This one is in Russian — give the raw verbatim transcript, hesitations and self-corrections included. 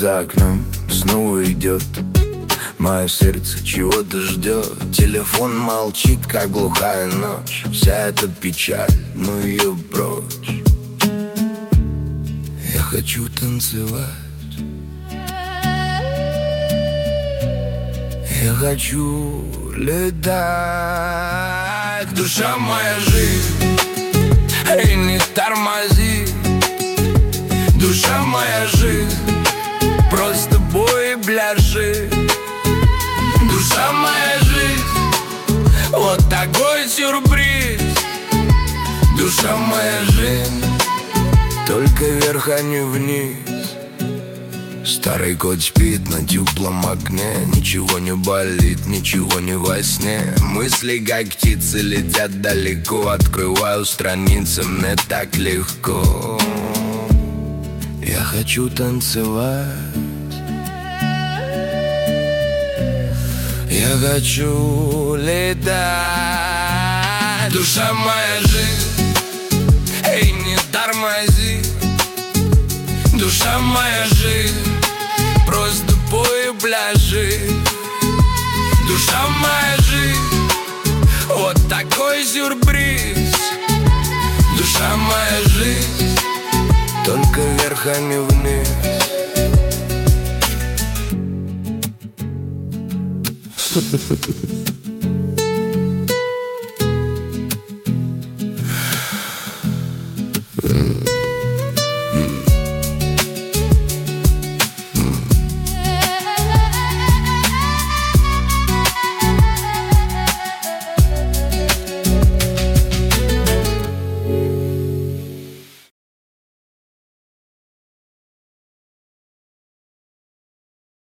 за окном снова идет. Мое сердце чего-то ждет. Телефон молчит, как глухая ночь. Вся эта печаль, ну ее прочь. Я хочу танцевать. Я хочу летать. Душа моя, жизнь, и не тормози. Душа моя, жизнь, просто бой и пляжи. Душа моя, жизнь, вот такой сюрприз. Душа моя, жизнь, только вверх, а не вниз. Старый кот спит на теплом окне. Ничего не болит, ничего не во сне. Мысли, как птицы, летят далеко. Открываю страницы, мне так легко. Я хочу танцевать. Я хочу летать. Душа моя, жизнь, эй, не тормози. Душа моя, жизнь, просто бой и пляжи. Душа моя, жизнь, вот такой сюрприз. Душа моя, жизнь, только вверх, а не вниз. Mm.